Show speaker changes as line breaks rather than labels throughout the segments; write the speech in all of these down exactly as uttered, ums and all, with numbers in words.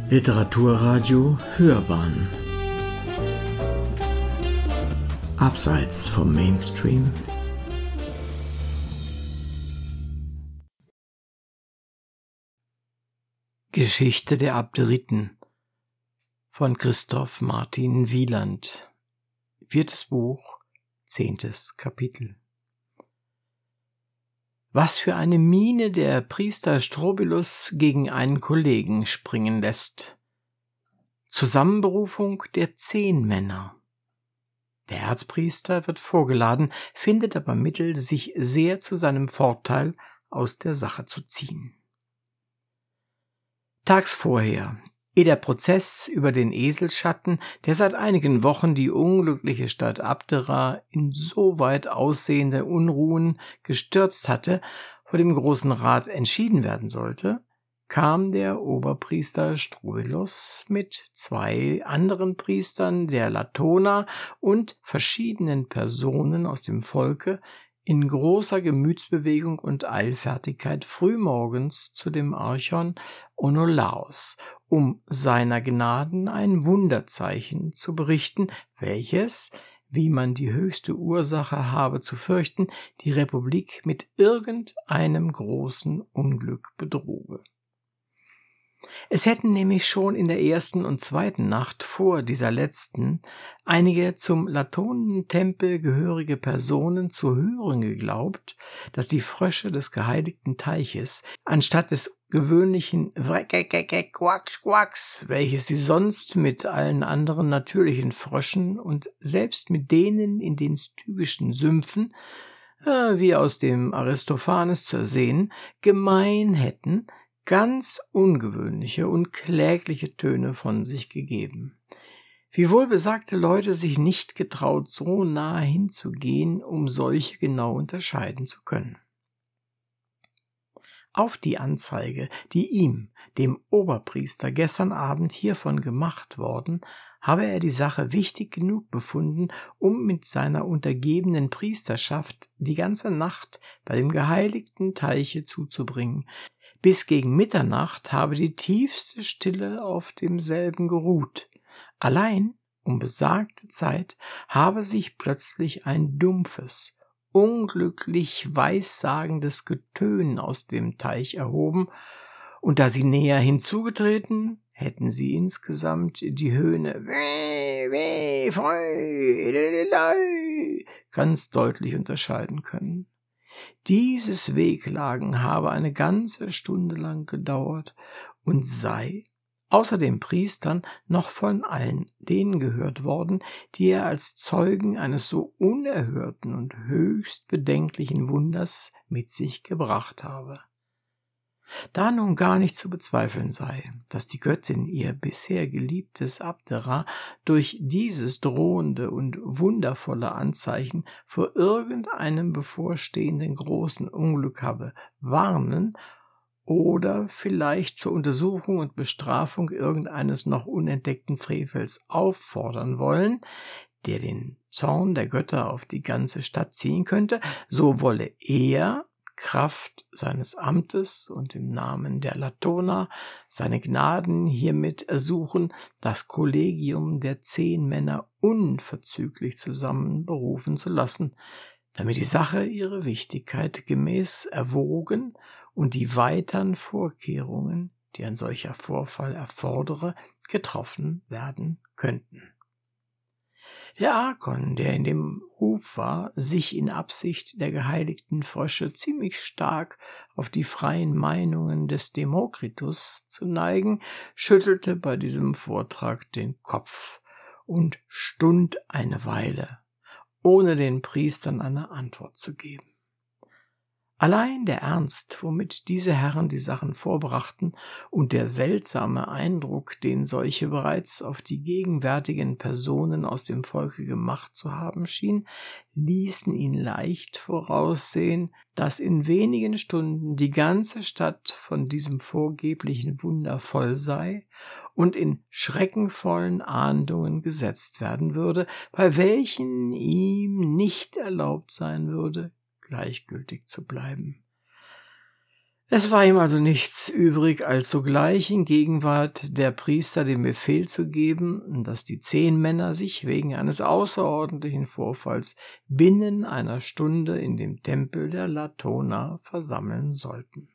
Literaturradio Hörbahn Abseits vom Mainstream.
Geschichte der Abderiten von Christoph Martin Wieland. Viertes Buch, zehntes Kapitel. Was für eine Miene der Priester Strobylus gegen einen Kollegen springen lässt. Zusammenberufung der Zehnmänner. Der Erzpriester wird vorgeladen, findet aber Mittel, sich sehr zu seinem Vorteil aus der Sache zu ziehen. Tags vorher, ehe der Prozess über den Eselsschatten, der seit einigen Wochen die unglückliche Stadt Abdera in so weit aussehende Unruhen gestürzt hatte, vor dem Großen Rat entschieden werden sollte, kam der Oberpriester Strobylus mit zwei anderen Priestern der Latona und verschiedenen Personen aus dem Volke in großer Gemütsbewegung und Eilfertigkeit frühmorgens zu dem Archon Onolaos, um seiner Gnaden ein Wunderzeichen zu berichten, welches, wie man die höchste Ursache habe zu fürchten, die Republik mit irgendeinem großen Unglück bedrohe. Es hätten nämlich schon in der ersten und zweiten Nacht vor dieser letzten einige zum Latonentempel gehörige Personen zu hören geglaubt, dass die Frösche des geheiligten Teiches anstatt des gewöhnlichen Quacks, welches sie sonst mit allen anderen natürlichen Fröschen und selbst mit denen in den stygischen Sümpfen, äh, wie aus dem Aristophanes zu ersehen, gemein hätten, ganz ungewöhnliche und klägliche Töne von sich gegeben. Wiewohl besagte Leute sich nicht getraut, so nahe hinzugehen, um solche genau unterscheiden zu können. Auf die Anzeige, die ihm, dem Oberpriester, gestern Abend hiervon gemacht worden, habe er die Sache wichtig genug befunden, um mit seiner untergebenen Priesterschaft die ganze Nacht bei dem geheiligten Teiche zuzubringen. Bis gegen Mitternacht habe die tiefste Stille auf demselben geruht. Allein um besagte Zeit habe sich plötzlich ein dumpfes, unglücklich weissagendes Getön aus dem Teich erhoben, und da sie näher hinzugetreten, hätten sie insgesamt die Höhne weh, weh, freu, ganz deutlich unterscheiden können. Dieses Wehklagen habe eine ganze Stunde lang gedauert und sei, außer den Priestern, noch von allen denen gehört worden, die er als Zeugen eines so unerhörten und höchst bedenklichen Wunders mit sich gebracht habe. Da nun gar nicht zu bezweifeln sei, dass die Göttin ihr bisher geliebtes Abdera durch dieses drohende und wundervolle Anzeichen vor irgendeinem bevorstehenden großen Unglück habe warnen oder vielleicht zur Untersuchung und Bestrafung irgendeines noch unentdeckten Frevels auffordern wollen, der den Zorn der Götter auf die ganze Stadt ziehen könnte, so wolle er Kraft seines Amtes und im Namen der Latona seine Gnaden hiermit ersuchen, das Kollegium der Zehnmänner unverzüglich zusammenberufen zu lassen, damit die Sache ihre Wichtigkeit gemäß erwogen und die weiteren Vorkehrungen, die ein solcher Vorfall erfordere, getroffen werden könnten. Der Archon, der in dem Ruf war, sich in Absicht der geheiligten Frösche ziemlich stark auf die freien Meinungen des Demokritus zu neigen, schüttelte bei diesem Vortrag den Kopf und stund eine Weile, ohne den Priestern eine Antwort zu geben. Allein der Ernst, womit diese Herren die Sachen vorbrachten, und der seltsame Eindruck, den solche bereits auf die gegenwärtigen Personen aus dem Volke gemacht zu haben schien, ließen ihn leicht voraussehen, dass in wenigen Stunden die ganze Stadt von diesem vorgeblichen Wunder voll sei und in schreckenvollen Ahndungen gesetzt werden würde, bei welchen ihm nicht erlaubt sein würde, gleichgültig zu bleiben. Es war ihm also nichts übrig, als sogleich in Gegenwart der Priester den Befehl zu geben, dass die zehn Männer sich wegen eines außerordentlichen Vorfalls binnen einer Stunde in dem Tempel der Latona versammeln sollten.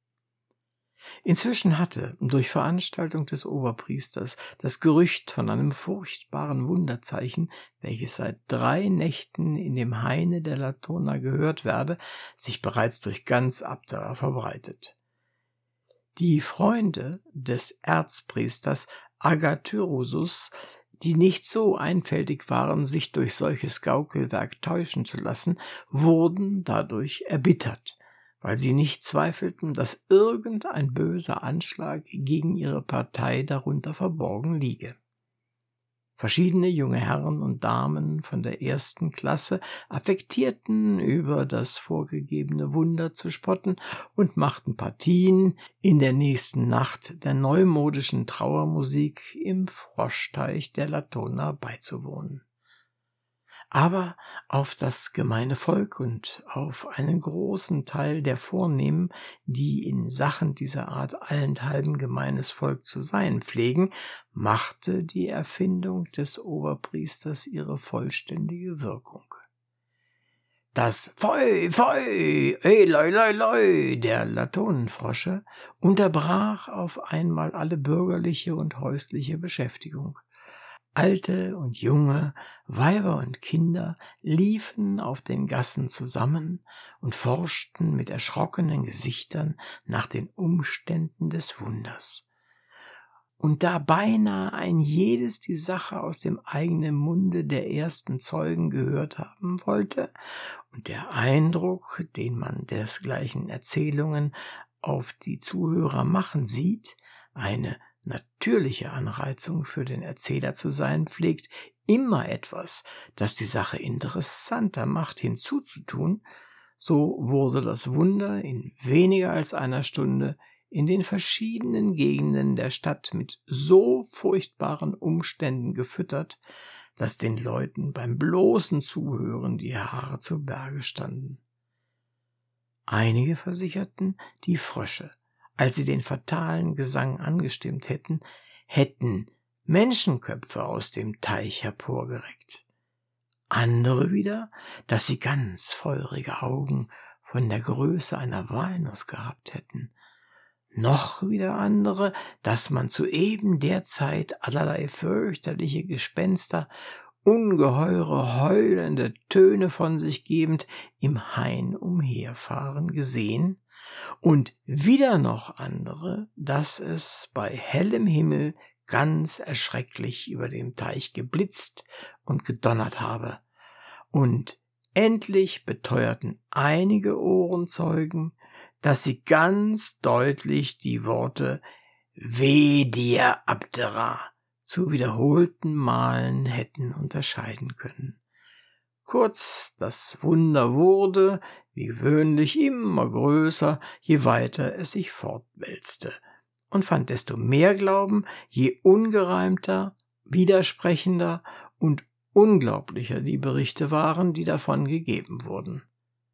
Inzwischen hatte durch Veranstaltung des Oberpriesters das Gerücht von einem furchtbaren Wunderzeichen, welches seit drei Nächten in dem Haine der Latona gehört werde, sich bereits durch ganz Abdera verbreitet. Die Freunde des Erzpriesters Agathyrosus, die nicht so einfältig waren, sich durch solches Gaukelwerk täuschen zu lassen, wurden dadurch erbittert, weil sie nicht zweifelten, dass irgendein böser Anschlag gegen ihre Partei darunter verborgen liege. Verschiedene junge Herren und Damen von der ersten Klasse affektierten, über das vorgegebene Wunder zu spotten und machten Partien, in der nächsten Nacht der neumodischen Trauermusik im Froschteich der Latona beizuwohnen. Aber auf das gemeine Volk und auf einen großen Teil der Vornehmen, die in Sachen dieser Art allenthalben gemeines Volk zu sein pflegen, machte die Erfindung des Oberpriesters ihre vollständige Wirkung. Das Pfui, Pfui, ey, loi, loi, loi der Latonenfrosche unterbrach auf einmal alle bürgerliche und häusliche Beschäftigung. Alte und Junge, Weiber und Kinder liefen auf den Gassen zusammen und forschten mit erschrockenen Gesichtern nach den Umständen des Wunders. Und da beinahe ein jedes die Sache aus dem eigenen Munde der ersten Zeugen gehört haben wollte und der Eindruck, den man desgleichen Erzählungen auf die Zuhörer machen sieht, eine natürliche Anreizung für den Erzähler zu sein pflegt, immer etwas, das die Sache interessanter macht, hinzuzutun, so wurde das Wunder in weniger als einer Stunde in den verschiedenen Gegenden der Stadt mit so furchtbaren Umständen gefüttert, dass den Leuten beim bloßen Zuhören die Haare zu Berge standen. Einige versicherten, die Frösche, als sie den fatalen Gesang angestimmt hätten, hätten Menschenköpfe aus dem Teich hervorgereckt. Andere wieder, dass sie ganz feurige Augen von der Größe einer Walnuss gehabt hätten. Noch wieder andere, dass man zu eben der Zeit allerlei fürchterliche Gespenster, ungeheure heulende Töne von sich gebend, im Hain umherfahren gesehen, und wieder noch andere, dass es bei hellem Himmel ganz erschrecklich über dem Teich geblitzt und gedonnert habe. Und endlich beteuerten einige Ohrenzeugen, dass sie ganz deutlich die Worte »Weh dir, Abdera« zu wiederholten Malen hätten unterscheiden können. Kurz, das Wunder wurde, wie gewöhnlich, immer größer, je weiter es sich fortwälzte, und fand desto mehr Glauben, je ungereimter, widersprechender und unglaublicher die Berichte waren, die davon gegeben wurden.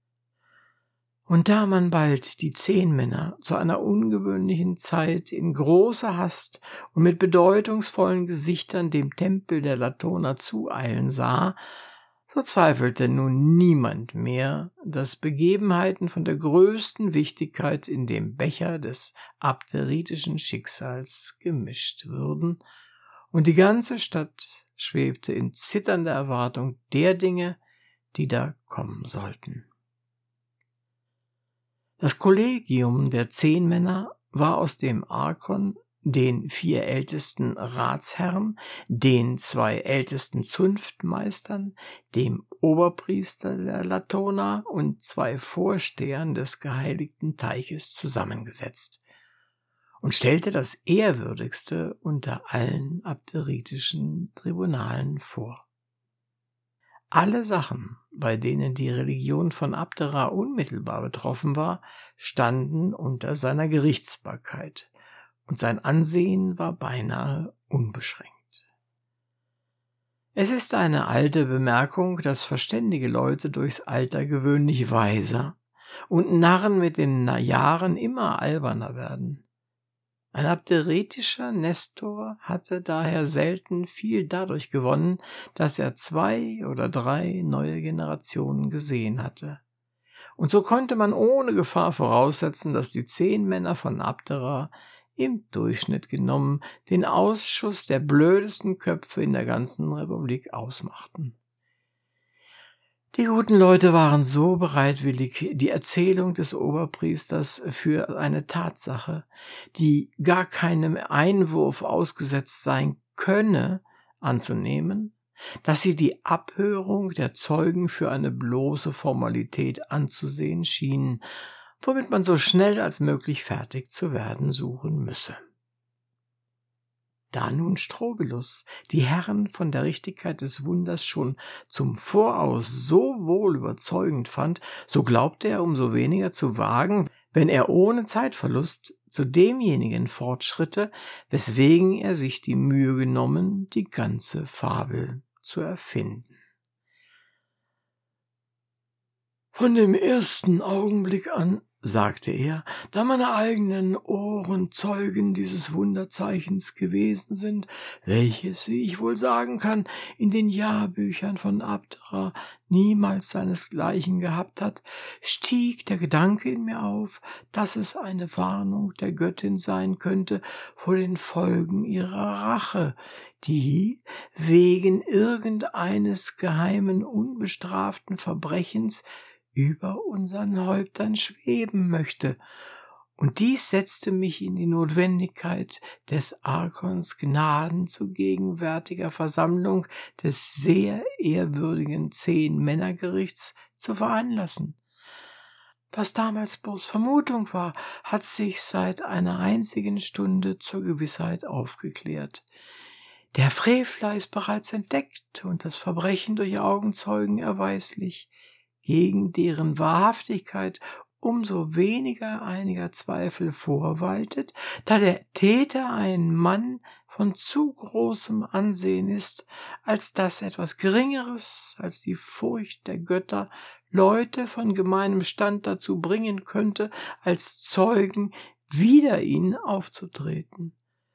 Und da man bald die zehn Männer zu einer ungewöhnlichen Zeit in großer Hast und mit bedeutungsvollen Gesichtern dem Tempel der Latona zueilen sah, so zweifelte nun niemand mehr, dass Begebenheiten von der größten Wichtigkeit in dem Becher des abderitischen Schicksals gemischt würden, und die ganze Stadt schwebte in zitternder Erwartung der Dinge, die da kommen sollten. Das Kollegium der zehn Männer war aus dem Arkon, den vier ältesten Ratsherren, den zwei ältesten Zunftmeistern, dem Oberpriester der Latona und zwei Vorstehern des geheiligten Teiches zusammengesetzt und stellte das Ehrwürdigste unter allen abderitischen Tribunalen vor. Alle Sachen, bei denen die Religion von Abdera unmittelbar betroffen war, standen unter seiner Gerichtsbarkeit, und sein Ansehen war beinahe unbeschränkt. Es ist eine alte Bemerkung, dass verständige Leute durchs Alter gewöhnlich weiser, und Narren mit den Jahren immer alberner werden. Ein abderetischer Nestor hatte daher selten viel dadurch gewonnen, dass er zwei oder drei neue Generationen gesehen hatte. Und so konnte man ohne Gefahr voraussetzen, dass die zehn Männer von Abdera im Durchschnitt genommen den Ausschuss der blödesten Köpfe in der ganzen Republik ausmachten. Die guten Leute waren so bereitwillig, die Erzählung des Oberpriesters für eine Tatsache, die gar keinem Einwurf ausgesetzt sein könne, anzunehmen, dass sie die Abhörung der Zeugen für eine bloße Formalität anzusehen schienen, womit man so schnell als möglich fertig zu werden suchen müsse. Da nun Strobylus die Herren von der Richtigkeit des Wunders schon zum Voraus so wohl überzeugend fand, so glaubte er umso weniger zu wagen, wenn er ohne Zeitverlust zu demjenigen fortschritte, weswegen er sich die Mühe genommen, die ganze Fabel zu erfinden. Von dem ersten Augenblick an, sagte er, da meine eigenen Ohren Zeugen dieses Wunderzeichens gewesen sind, welches, wie ich wohl sagen kann, in den Jahrbüchern von Abdera niemals seinesgleichen gehabt hat, stieg der Gedanke in mir auf, dass es eine Warnung der Göttin sein könnte vor den Folgen ihrer Rache, die wegen irgendeines geheimen, unbestraften Verbrechens über unseren Häuptern schweben möchte, und dies setzte mich in die Notwendigkeit, des Arkons Gnaden zu gegenwärtiger Versammlung des sehr ehrwürdigen Zehn-Männer-Gerichts zu veranlassen. Was damals bloß Vermutung war, hat sich seit einer einzigen Stunde zur Gewissheit aufgeklärt. Der Frevler ist bereits entdeckt und das Verbrechen durch Augenzeugen erweislich, gegen deren Wahrhaftigkeit umso weniger einiger Zweifel vorwaltet, da der Täter ein Mann von zu großem Ansehen ist, als dass etwas Geringeres als die Furcht der Götter Leute von gemeinem Stand dazu bringen könnte, als Zeugen wider ihn aufzutreten.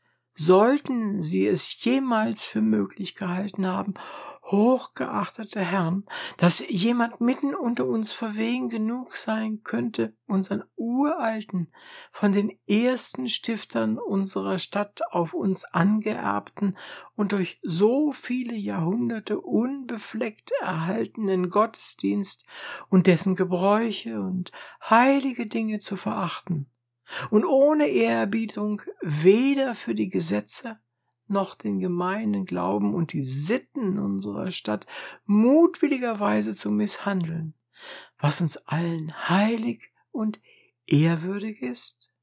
Sollten Sie es jemals für möglich gehalten haben, hochgeachtete Herren, dass jemand mitten unter uns verwegen genug sein könnte, unseren uralten, von den ersten Stiftern unserer Stadt auf uns angeerbten und durch so viele Jahrhunderte unbefleckt erhaltenen Gottesdienst und dessen Gebräuche und heilige Dinge zu verachten und ohne Ehrerbietung weder für die Gesetze noch den gemeinen Glauben und die Sitten unserer Stadt mutwilligerweise zu misshandeln, was uns allen heilig und ehrwürdig ist?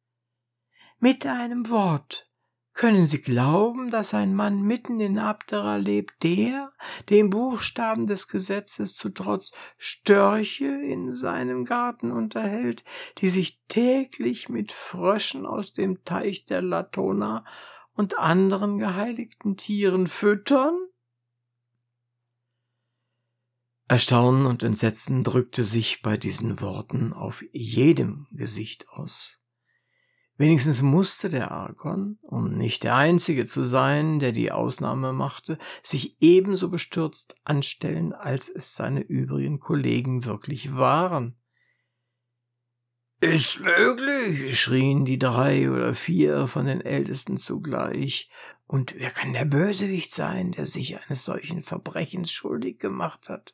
Mit einem Wort, können Sie glauben, dass ein Mann mitten in Abdera lebt, der, dem Buchstaben des Gesetzes zu Trotz, Störche in seinem Garten unterhält, die sich täglich mit Fröschen aus dem Teich der Latona und anderen geheiligten Tieren füttern? Erstaunen und Entsetzen drückte sich bei diesen Worten auf jedem Gesicht aus. Wenigstens musste der Arkon, um nicht der Einzige zu sein, der die Ausnahme machte, sich ebenso bestürzt anstellen, als es seine übrigen Kollegen wirklich waren. »Ist möglich«, schrien die drei oder vier von den Ältesten zugleich. »Und wer kann der Bösewicht sein, der sich eines solchen Verbrechens schuldig gemacht hat?«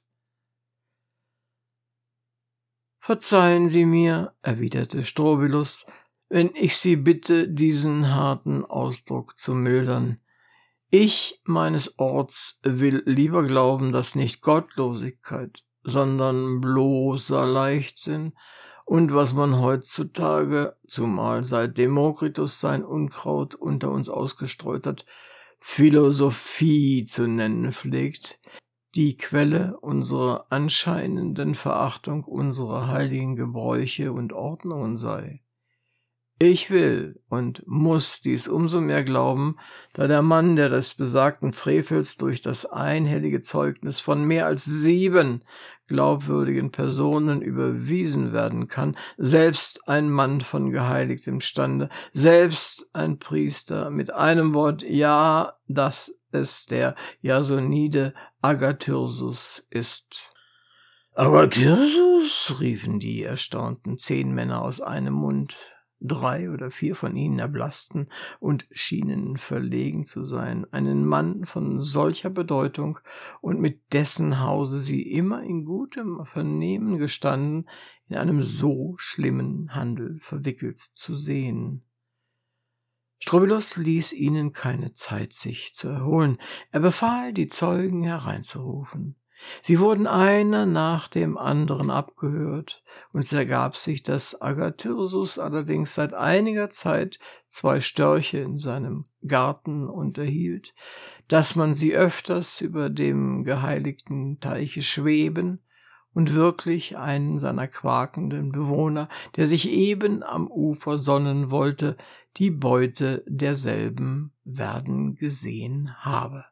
»Verzeihen Sie mir«, erwiderte Strobylus, »wenn ich Sie bitte, diesen harten Ausdruck zu mildern. Ich meines Orts will lieber glauben, dass nicht Gottlosigkeit, sondern bloßer Leichtsinn und was man heutzutage, zumal seit Demokritus sein Unkraut unter uns ausgestreut hat, Philosophie zu nennen pflegt, die Quelle unserer anscheinenden Verachtung unserer heiligen Gebräuche und Ordnungen sei. Ich will und muss dies umso mehr glauben, da der Mann, der des besagten Frevels durch das einhellige Zeugnis von mehr als sieben glaubwürdigen Personen überwiesen werden kann, selbst ein Mann von geheiligtem Stande, selbst ein Priester, mit einem Wort, ja, dass es der Jasonide Agathyrsus ist. »Agathyrsus«, riefen die erstaunten Zehnmänner aus einem Mund. Drei oder vier von ihnen erblassten und schienen verlegen zu sein, einen Mann von solcher Bedeutung und mit dessen Hause sie immer in gutem Vernehmen gestanden, in einem so schlimmen Handel verwickelt zu sehen. Strobylus ließ ihnen keine Zeit, sich zu erholen. Er befahl, die Zeugen hereinzurufen. Sie wurden einer nach dem anderen abgehört, und es ergab sich, dass Agathyrsus allerdings seit einiger Zeit zwei Störche in seinem Garten unterhielt, dass man sie öfters über dem geheiligten Teiche schweben und wirklich einen seiner quakenden Bewohner, der sich eben am Ufer sonnen wollte, die Beute derselben werden gesehen habe.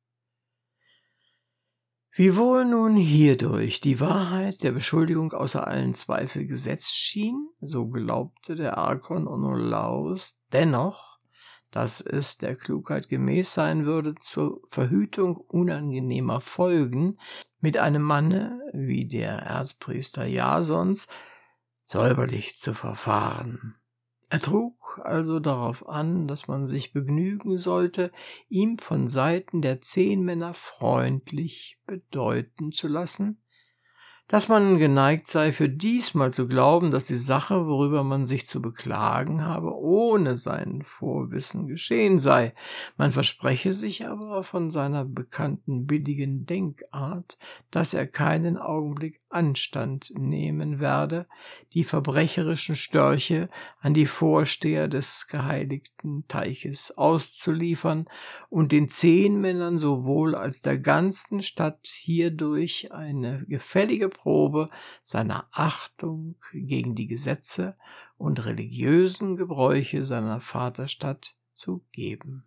Wiewohl nun hierdurch die Wahrheit der Beschuldigung außer allen Zweifel gesetzt schien, so glaubte der Archon Onolaus dennoch, dass es der Klugheit gemäß sein würde, zur Verhütung unangenehmer Folgen mit einem Manne wie der Erzpriester Jasons säuberlich zu verfahren. Er trug also darauf an, dass man sich begnügen sollte, ihm von Seiten der Zehnmänner freundlich bedeuten zu lassen, dass man geneigt sei, für diesmal zu glauben, dass die Sache, worüber man sich zu beklagen habe, ohne sein Vorwissen geschehen sei. Man verspreche sich aber von seiner bekannten billigen Denkart, dass er keinen Augenblick Anstand nehmen werde, die verbrecherischen Störche an die Vorsteher des geheiligten Teiches auszuliefern und den Zehnmännern sowohl als der ganzen Stadt hierdurch eine gefällige Probe seiner Achtung gegen die Gesetze und religiösen Gebräuche seiner Vaterstadt zu geben.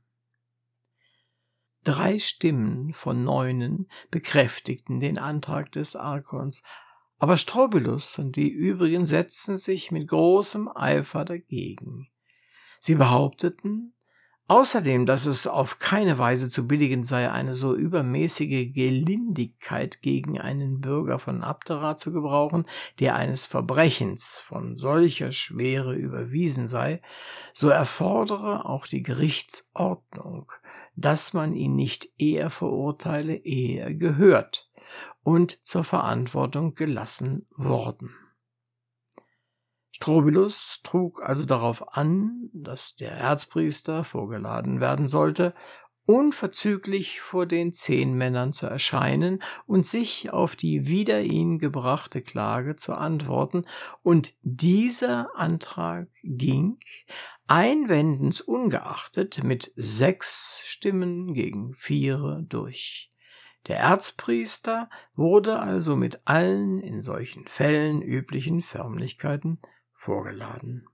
Drei Stimmen von neunen bekräftigten den Antrag des Archons, aber Strobylus und die übrigen setzten sich mit großem Eifer dagegen. Sie behaupteten außerdem, dass es auf keine Weise zu billigen sei, eine so übermäßige Gelindigkeit gegen einen Bürger von Abdera zu gebrauchen, der eines Verbrechens von solcher Schwere überwiesen sei, so erfordere auch die Gerichtsordnung, dass man ihn nicht eher verurteile, ehe er gehört und zur Verantwortung gelassen worden. Strobylus trug also darauf an, dass der Erzpriester vorgeladen werden sollte, unverzüglich vor den Zehnmännern zu erscheinen und sich auf die wider ihn gebrachte Klage zu antworten, und dieser Antrag ging, einwendens ungeachtet, mit sechs Stimmen gegen viere durch. Der Erzpriester wurde also mit allen in solchen Fällen üblichen Förmlichkeiten vorgeladen.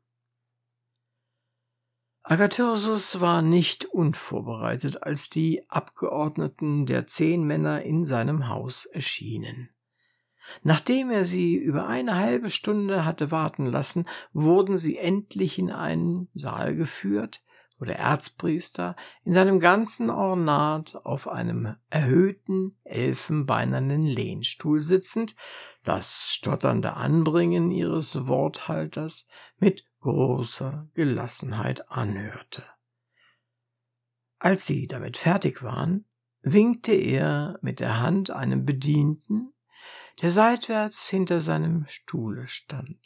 Agathyrsus war nicht unvorbereitet, als die Abgeordneten der Zehnmänner in seinem Haus erschienen. Nachdem er sie über eine halbe Stunde hatte warten lassen, wurden sie endlich in einen Saal geführt, wo der Erzpriester in seinem ganzen Ornat auf einem erhöhten, elfenbeinernen Lehnstuhl sitzend das stotternde Anbringen ihres Worthalters mit großer Gelassenheit anhörte. Als sie damit fertig waren, winkte er mit der Hand einem Bedienten, der seitwärts hinter seinem Stuhle stand.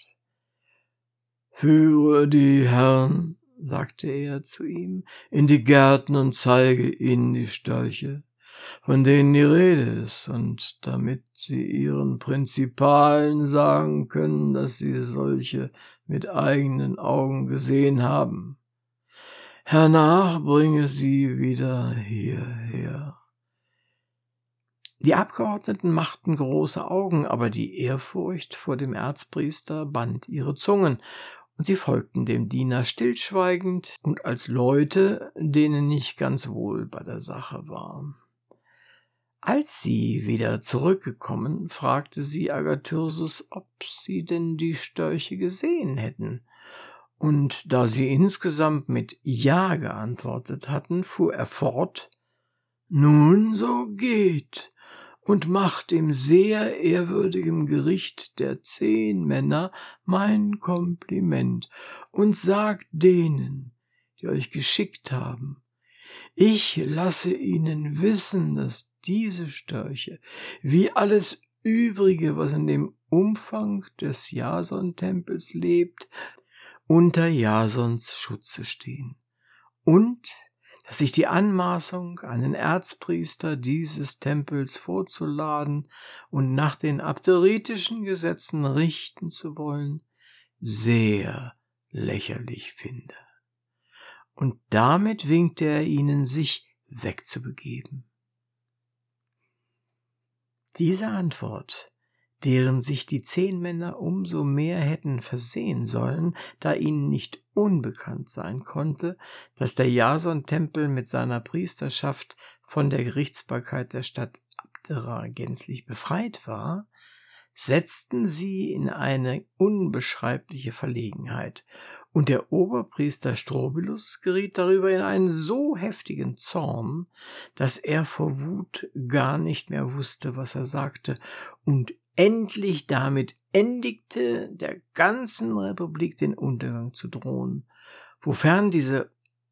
»Führe die Herren«, sagte er zu ihm, »in die Gärten und zeige ihnen die Störche, von denen die Rede ist, und damit sie ihren Prinzipalen sagen können, dass sie solche mit eigenen Augen gesehen haben. Hernach bringe sie wieder hierher.« Die Abgeordneten machten große Augen, aber die Ehrfurcht vor dem Erzpriester band ihre Zungen, und sie folgten dem Diener stillschweigend und als Leute, denen nicht ganz wohl bei der Sache war. Als sie wieder zurückgekommen, fragte sie Agathyrsus, ob sie denn die Störche gesehen hätten. Und da sie insgesamt mit Ja geantwortet hatten, fuhr er fort: »Nun, so geht und macht dem sehr ehrwürdigen Gericht der Zehnmänner mein Kompliment und sagt denen, die euch geschickt haben, ich lasse ihnen wissen, dass diese Störche, wie alles Übrige, was in dem Umfang des Jason-Tempels lebt, unter Jasons Schutze stehen, und dass sich die Anmaßung, einen Erzpriester dieses Tempels vorzuladen und nach den abderitischen Gesetzen richten zu wollen, sehr lächerlich finde. Und damit winkte er ihnen, sich wegzubegeben. Diese Antwort, deren sich die Zehnmänner umso mehr hätten versehen sollen, da ihnen nicht unbekannt sein konnte, dass der Jason-Tempel mit seiner Priesterschaft von der Gerichtsbarkeit der Stadt Abdera gänzlich befreit war, setzten sie in eine unbeschreibliche Verlegenheit, und der Oberpriester Strobylus geriet darüber in einen so heftigen Zorn, dass er vor Wut gar nicht mehr wusste, was er sagte, und endlich damit endigte, der ganzen Republik den Untergang zu drohen, wofern diese,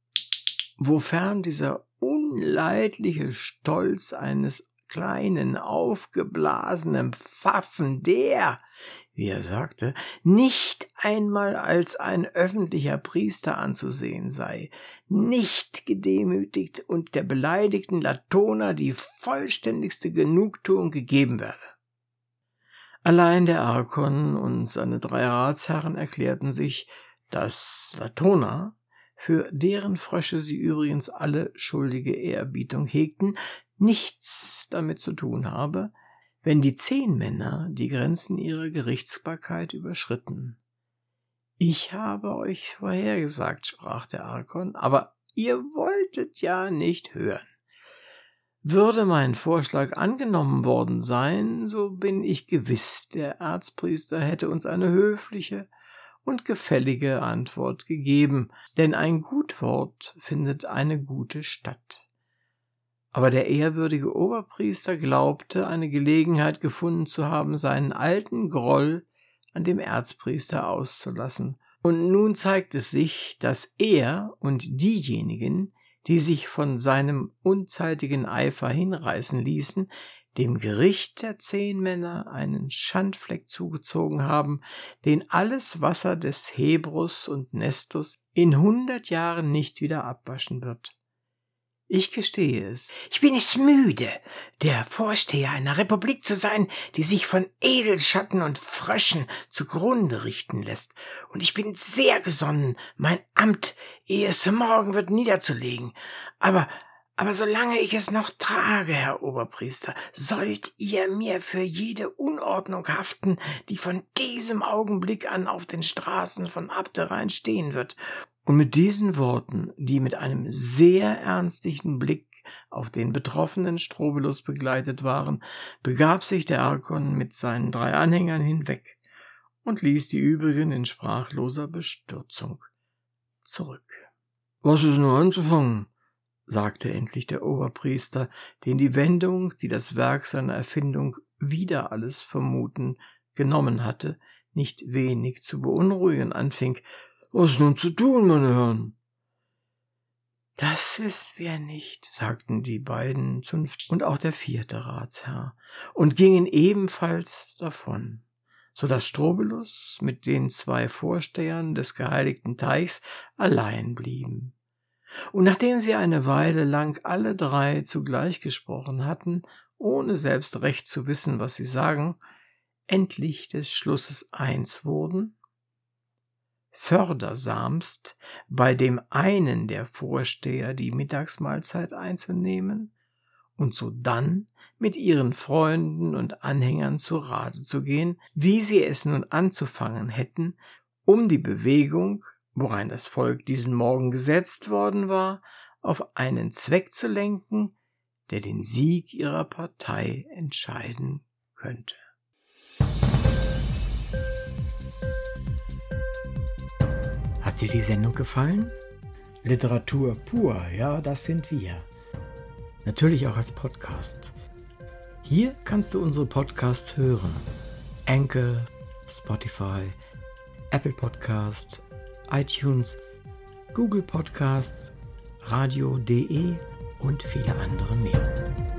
wofern dieser unleidliche Stolz eines kleinen, aufgeblasenen Pfaffen, der, wie er sagte, nicht einmal als ein öffentlicher Priester anzusehen sei, nicht gedemütigt und der beleidigten Latona die vollständigste Genugtuung gegeben werde. Allein der Arkon und seine drei Ratsherren erklärten sich, dass Latona, für deren Frösche sie übrigens alle schuldige Ehrerbietung hegten, nichts damit zu tun habe, wenn die Zehnmänner die Grenzen ihrer Gerichtsbarkeit überschritten. »Ich habe euch vorhergesagt«, sprach der Arkon, »aber ihr wolltet ja nicht hören. Würde mein Vorschlag angenommen worden sein, so bin ich gewiss, der Erzpriester hätte uns eine höfliche und gefällige Antwort gegeben, denn ein gut Wort findet eine gute Statt. Aber der ehrwürdige Oberpriester glaubte, eine Gelegenheit gefunden zu haben, seinen alten Groll an dem Erzpriester auszulassen. Und nun zeigt es sich, dass er und diejenigen, die sich von seinem unzeitigen Eifer hinreißen ließen, dem Gericht der Zehnmänner einen Schandfleck zugezogen haben, den alles Wasser des Hebrus und Nestus in hundert Jahren nicht wieder abwaschen wird. Ich gestehe es. Ich bin es müde, der Vorsteher einer Republik zu sein, die sich von Edelschatten und Fröschen zugrunde richten lässt. Und ich bin sehr gesonnen, mein Amt, ehe es morgen wird, niederzulegen. Aber, aber solange ich es noch trage, Herr Oberpriester, sollt ihr mir für jede Unordnung haften, die von diesem Augenblick an auf den Straßen von Abdera entstehen wird. Und mit diesen Worten, die mit einem sehr ernstlichen Blick auf den betroffenen Strobylus begleitet waren, begab sich der Arkon mit seinen drei Anhängern hinweg und ließ die übrigen in sprachloser Bestürzung zurück. »Was ist nur anzufangen?« sagte endlich der Oberpriester, den die Wendung, die das Werk seiner Erfindung wider alles Vermuten genommen hatte, nicht wenig zu beunruhigen anfing. »Was nun zu tun, meine Herren?« »Das wissen wir nicht«, sagten die beiden Zunft und auch der vierte Ratsherr, und gingen ebenfalls davon, so dass Strobylus mit den zwei Vorstehern des geheiligten Teichs allein blieben. Und nachdem sie eine Weile lang alle drei zugleich gesprochen hatten, ohne selbst recht zu wissen, was sie sagen, endlich des Schlusses eins wurden, fördersamst bei dem einen der Vorsteher die Mittagsmahlzeit einzunehmen und sodann mit ihren Freunden und Anhängern zu Rate zu gehen, wie sie es nun anzufangen hätten, um die Bewegung, worein das Volk diesen Morgen gesetzt worden war, auf einen Zweck zu lenken, der den Sieg ihrer Partei entscheiden könnte.
Hat dir die Sendung gefallen? Literatur pur, ja, das sind wir. Natürlich auch als Podcast. Hier kannst du unsere Podcasts hören. Anchor, Spotify, Apple Podcasts, iTunes, Google Podcasts, radio punkt de und viele andere mehr.